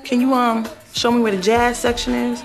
Can you show me where the jazz section is?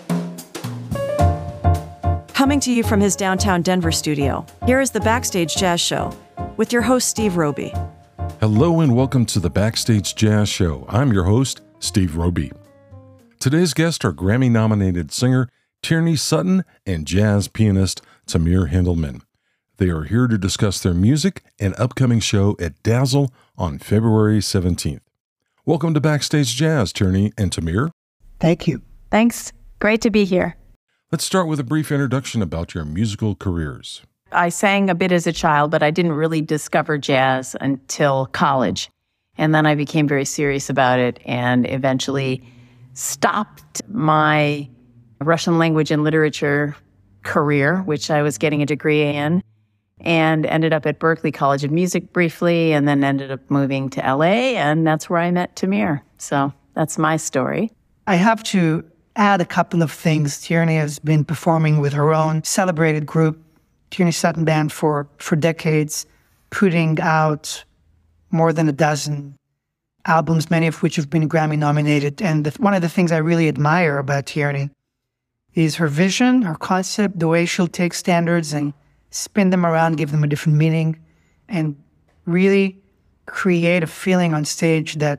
Coming to you from his downtown Denver studio, here is the Backstage Jazz Show with your host, Steve Roby. Hello and welcome to the Backstage Jazz Show. I'm your host, Steve Roby. Today's guests are Grammy-nominated singer Tierney Sutton and jazz pianist Tamir Hendelman. They are here to discuss their music and upcoming show at Dazzle on February 17th. Welcome to Backstage Jazz, Tierney and Tamir. Thank you. Thanks. Great to be here. Let's start with a brief introduction about your musical careers. I sang a bit as a child, but I didn't really discover jazz until college. And then I became very serious about it and eventually stopped my Russian language and literature career, which I was getting a degree in, and ended up at Berklee College of Music briefly, and then ended up moving to LA, and that's where I met Tamir. So that's my story. I have to add a couple of things. Tierney has been performing with her own celebrated group, Tierney Sutton Band, for decades, putting out more than a dozen albums, many of which have been Grammy nominated. And one of the things I really admire about Tierney is her vision, her concept, the way she'll take standards and spin them around, give them a different meaning, and really create a feeling on stage that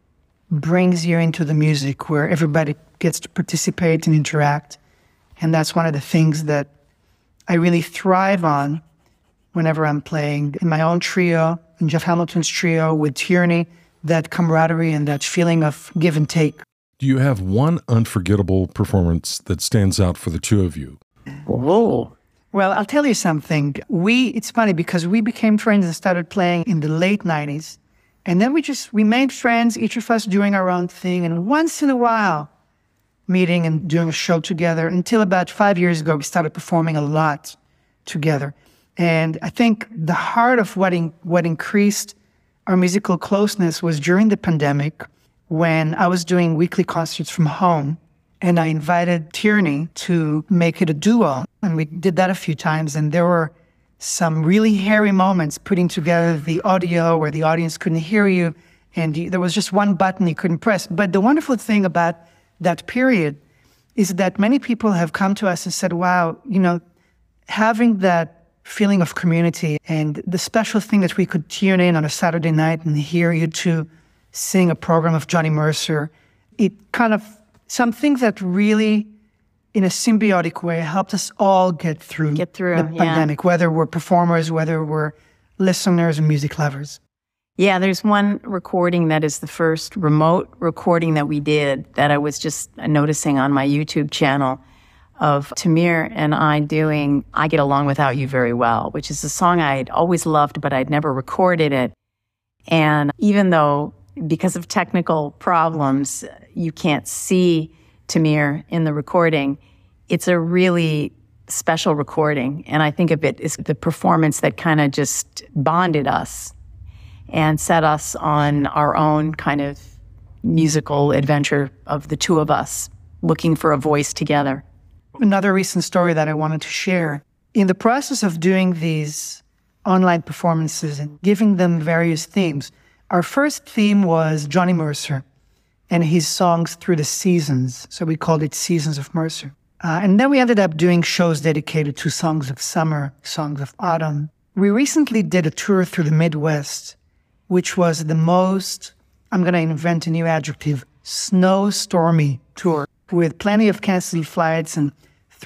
brings you into the music, where everybody gets to participate and interact. And that's one of the things that I really thrive on whenever I'm playing in my own trio, in Jeff Hamilton's trio with Tierney, that camaraderie and that feeling of give and take. Do you have one unforgettable performance that stands out for the two of you? Whoa. Well, I'll tell you something. It's funny because we became friends and started playing in the late 90s. And then we made friends, each of us doing our own thing. And once in a while, meeting and doing a show together, until about 5 years ago, we started performing a lot together. And I think the heart of what increased our musical closeness was during the pandemic, when I was doing weekly concerts from home, and I invited Tierney to make it a duo. And we did that a few times, and there were some really hairy moments putting together the audio where the audience couldn't hear you, and there was just one button you couldn't press. But the wonderful thing about that period is that many people have come to us and said, wow, having that feeling of community and the special thing that we could tune in on a Saturday night and hear you two sing a program of Johnny Mercer, it kind of, something that really, in a symbiotic way, helped us all get through the pandemic, whether we're performers, whether we're listeners and music lovers. Yeah, there's one recording that is the first remote recording that we did that I was just noticing on my YouTube channel of Tamir and I doing I Get Along Without You Very Well, which is a song I'd always loved, but I'd never recorded it. And even though, because of technical problems, you can't see Tamir in the recording, it's a really special recording. And I think of it as the performance that kind of just bonded us and set us on our own kind of musical adventure of the two of us looking for a voice together. Another recent story that I wanted to share. In the process of doing these online performances and giving them various themes, our first theme was Johnny Mercer and his songs through the seasons. So we called it Seasons of Mercer. And then we ended up doing shows dedicated to songs of summer, songs of autumn. We recently did a tour through the Midwest, which was the most, I'm going to invent a new adjective, snowstormy tour, with plenty of canceled flights and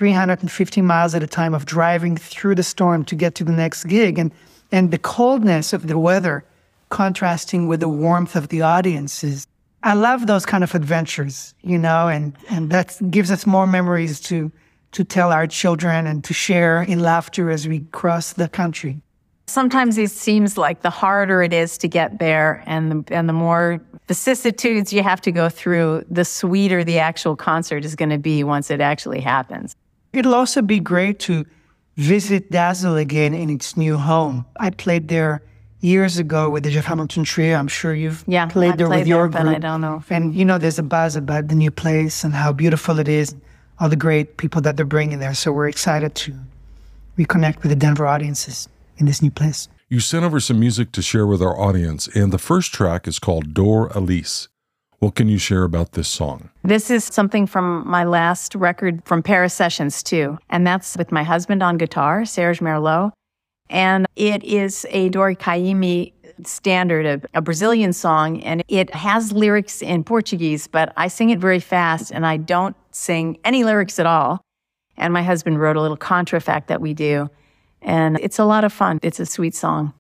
350 miles at a time of driving through the storm to get to the next gig. And the coldness of the weather contrasting with the warmth of the audiences. I love those kind of adventures, and that gives us more memories to tell our children and to share in laughter as we cross the country. Sometimes it seems like the harder it is to get there and the more vicissitudes you have to go through, the sweeter the actual concert is going to be once it actually happens. It'll also be great to visit Dazzle again in its new home. I played there years ago with the Jeff Hamilton Trio. I'm sure you've played there with your group. But I don't know. And there's a buzz about the new place and how beautiful it is, all the great people that they're bringing there. So we're excited to reconnect with the Denver audiences in this new place. You sent over some music to share with our audience, and the first track is called Dor Elise. What can you share about this song? This is something from my last record from Paris Sessions, too. And that's with my husband on guitar, Serge Merlot. And it is a Dori Caymmi standard, a Brazilian song. And it has lyrics in Portuguese, but I sing it very fast and I don't sing any lyrics at all. And my husband wrote a little contrafact that we do. And it's a lot of fun. It's a sweet song.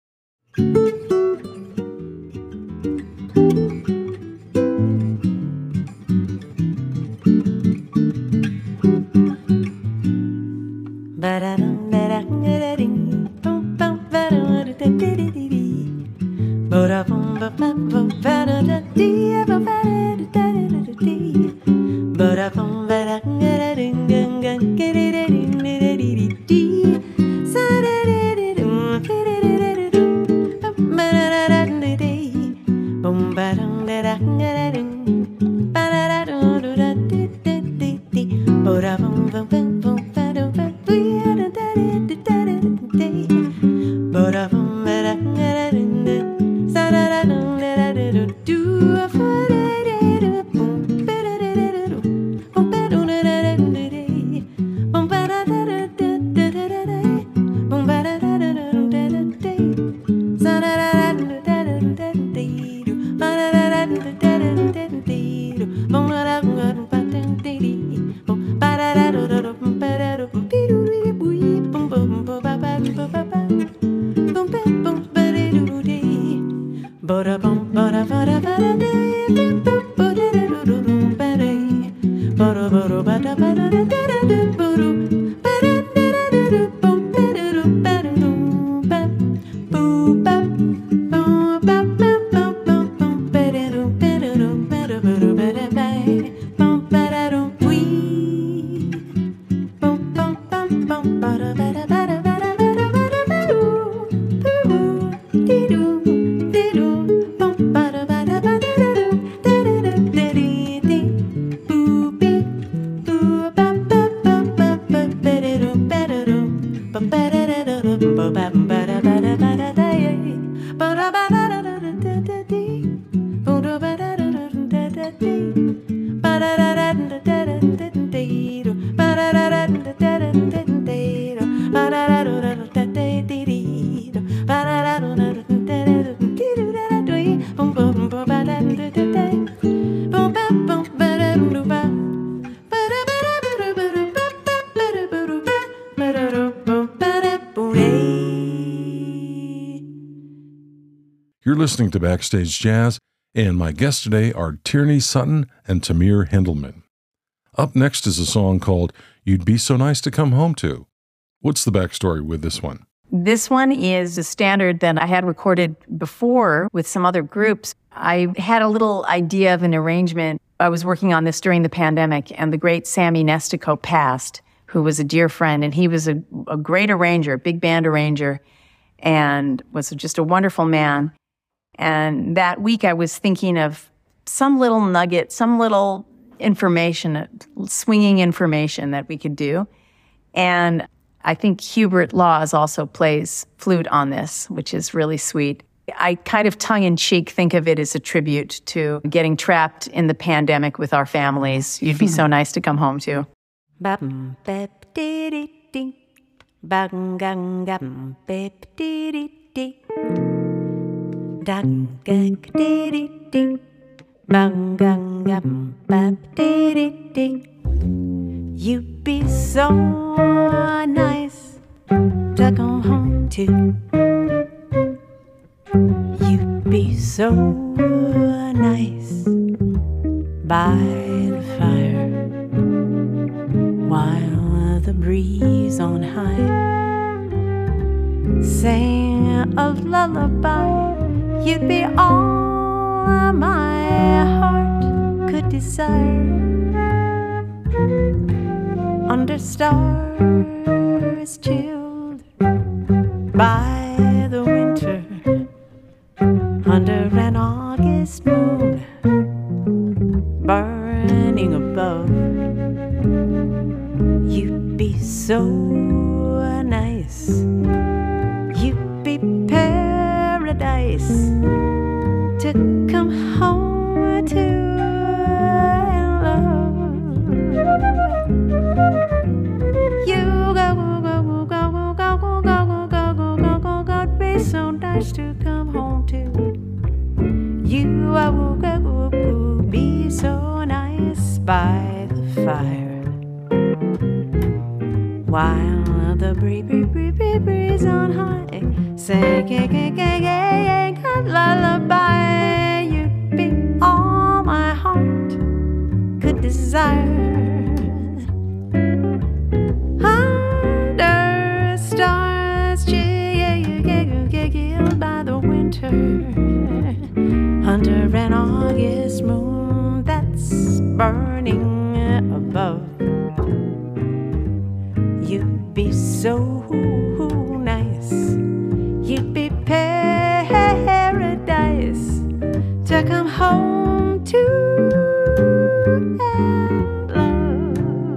You're listening to Backstage Jazz, and my guests today are Tierney Sutton and Tamir Hindleman. Up next is a song called You'd Be So Nice to Come Home To. What's the backstory with this one? This one is a standard that I had recorded before with some other groups. I had a little idea of an arrangement. I was working on this during the pandemic, and the great Sammy Nestico passed, who was a dear friend, and he was a great arranger, big band arranger, and was just a wonderful man. And that week I was thinking of some little nugget, some little information, swinging information that we could do. And I think Hubert Laws also plays flute on this, which is really sweet. I kind of tongue-in-cheek think of it as a tribute to getting trapped in the pandemic with our families. You'd be so nice to come home to. You'd be so nice to come home to. You'd be so nice by the fire while the breeze on high sang a lullaby. You'd be all my heart could desire. Under stars chilled by the winter, under an August moon burning above, you'd be so nice. You'd be paradise to come home to. by the fire, while the breeze on high singing a lullaby. You'd be all my heart could desire. Under stars chilled by the winter, under an August moon that's burning above. You'd be so nice, you'd be paradise to come home to and love.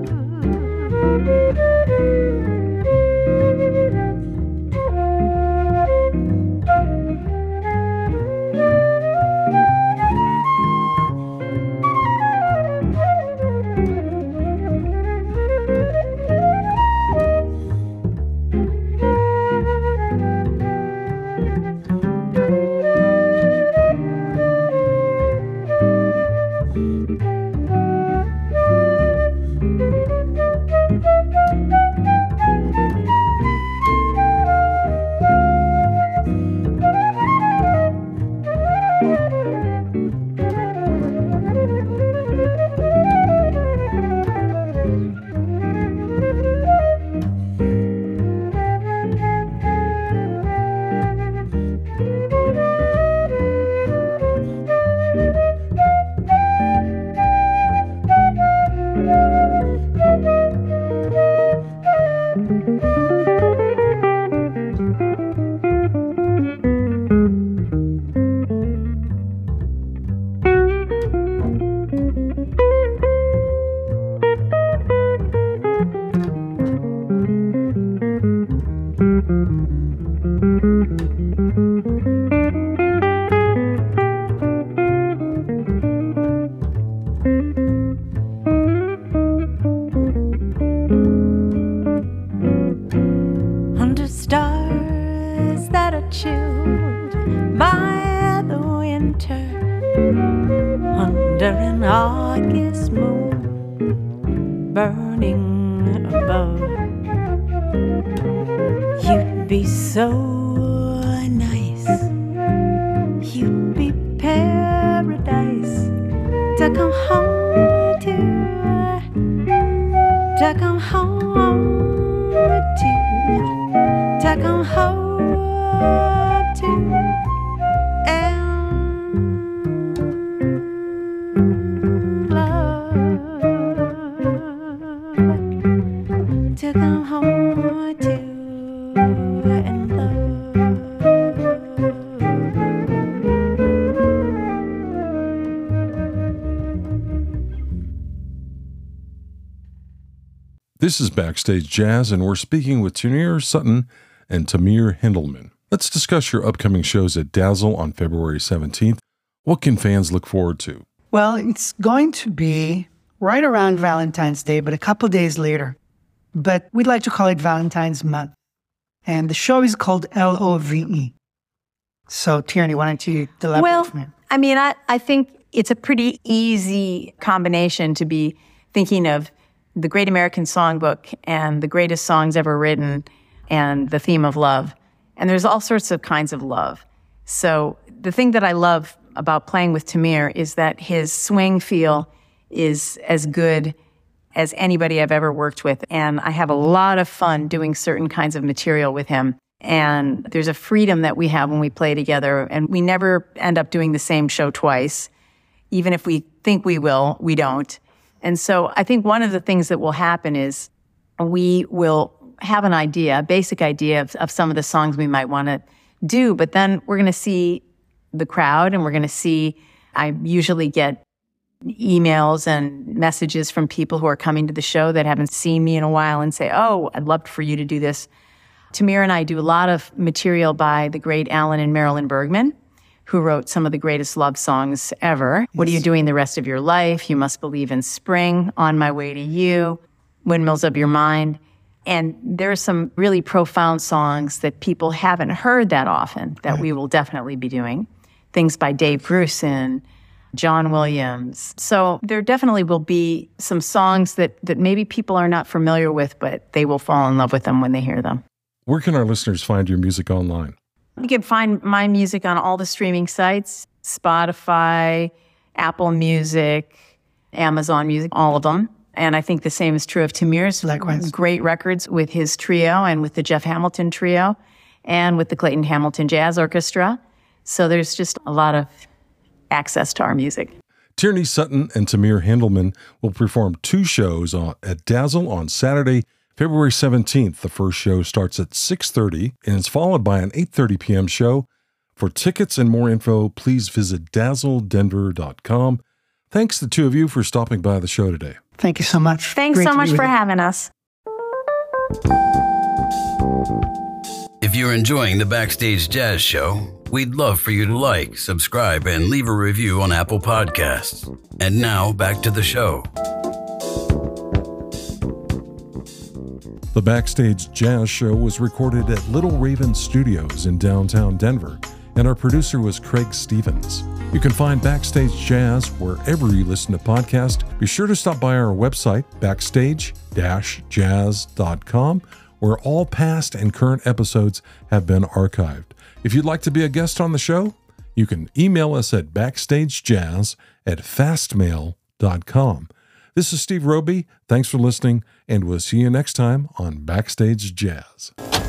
Under stars that are chilled by the winter, under an August moon burning above. You'd be so nice, you'd be paradise to come home to come home to come home to and love, to come home to and love. This is Backstage Jazz, and we're speaking with Tanir Sutton and Tamir Hindleman. Let's discuss your upcoming shows at Dazzle on February 17th. What can fans look forward to? Well, it's going to be right around Valentine's Day, but a couple days later. But we'd like to call it Valentine's Month. And the show is called LOVE. So, Tierney, why don't you elaborate Well, from it? I mean, I think it's a pretty easy combination to be thinking of the Great American Songbook and the greatest songs ever written and the theme of love. And there's all sorts of kinds of love. So the thing that I love about playing with Tamir is that his swing feel is as good as anybody I've ever worked with. And I have a lot of fun doing certain kinds of material with him. And there's a freedom that we have when we play together. And we never end up doing the same show twice. Even if we think we will, we don't. And so I think one of the things that will happen is we will have an idea, a basic idea of some of the songs we might want to do, but then we're going to see the crowd and we're going to see, I usually get emails and messages from people who are coming to the show that haven't seen me in a while and say, oh, I'd love for you to do this. Tamir and I do a lot of material by the great Alan and Marilyn Bergman, who wrote some of the greatest love songs ever. Yes. What are you doing the rest of your life? You Must Believe in Spring, On My Way to You, Windmills of Your Mind. And there are some really profound songs that people haven't heard that often that we will definitely be doing. Things by Dave Grusin, John Williams. So there definitely will be some songs that maybe people are not familiar with, but they will fall in love with them when they hear them. Where can our listeners find your music online? You can find my music on all the streaming sites, Spotify, Apple Music, Amazon Music, all of them. And I think the same is true of Tamir's. Likewise. Great records with his trio and with the Jeff Hamilton Trio and with the Clayton Hamilton Jazz Orchestra. So there's just a lot of access to our music. Tierney Sutton and Tamir Handelman will perform 2 shows at Dazzle on Saturday, February 17th. The first show starts at 6:30 and is followed by an 8:30 p.m. show. For tickets and more info, please visit dazzledenver.com. Thanks to the 2 of you for stopping by the show today. Thank you so much. Thanks Great so to be much with for you. having us. If you're enjoying the Backstage Jazz Show, we'd love for you to like, subscribe, and leave a review on Apple Podcasts. And now, back to the show. The Backstage Jazz Show was recorded at Little Raven Studios in downtown Denver, and our producer was Craig Stevens. You can find Backstage Jazz wherever you listen to podcasts. Be sure to stop by our website, backstage-jazz.com, where all past and current episodes have been archived. If you'd like to be a guest on the show, you can email us at backstagejazz@fastmail.com. This is Steve Roby. Thanks for listening, and we'll see you next time on Backstage Jazz.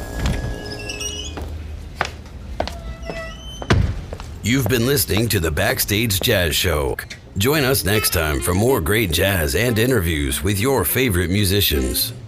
You've been listening to the Backstage Jazz Show. Join us next time for more great jazz and interviews with your favorite musicians.